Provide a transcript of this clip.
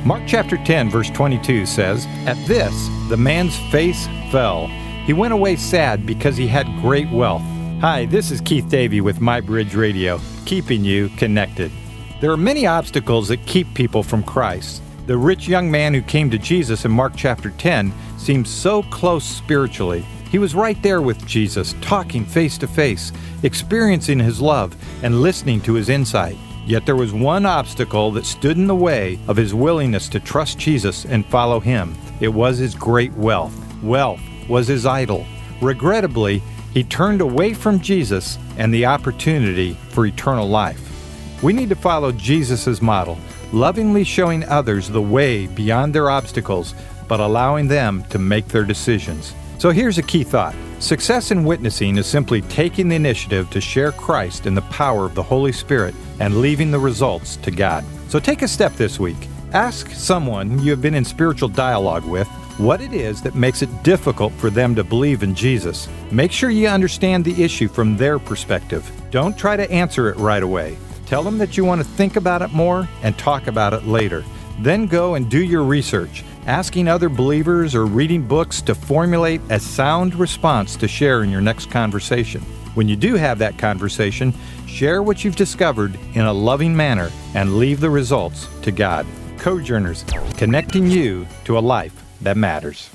Mark chapter 10, verse 22 says, "At this, the man's face fell. He went away sad because he had great wealth." Hi, this is Keith Davey with MyBridge Radio, keeping you connected. There are many obstacles that keep people from Christ. The rich young man who came to Jesus in Mark chapter 10 seemed so close spiritually. He was right there with Jesus, talking face to face, experiencing his love, and listening to his insight. Yet there was one obstacle that stood in the way of his willingness to trust Jesus and follow him. It was his great wealth. Wealth was his idol. Regrettably, he turned away from Jesus and the opportunity for eternal life. We need to follow Jesus' model, lovingly showing others the way beyond their obstacles, but allowing them to make their decisions. So here's a key thought. Success in witnessing is simply taking the initiative to share Christ in the power of the Holy Spirit and leaving the results to God. So take a step this week. Ask someone you have been in spiritual dialogue with what it is that makes it difficult for them to believe in Jesus. Make sure you understand the issue from their perspective. Don't try to answer it right away. Tell them that you want to think about it more and talk about it later. Then go and do your research, asking other believers or reading books to formulate a sound response to share in your next conversation. When you do have that conversation, share what you've discovered in a loving manner and leave the results to God. Cojourners, connecting you to a life that matters.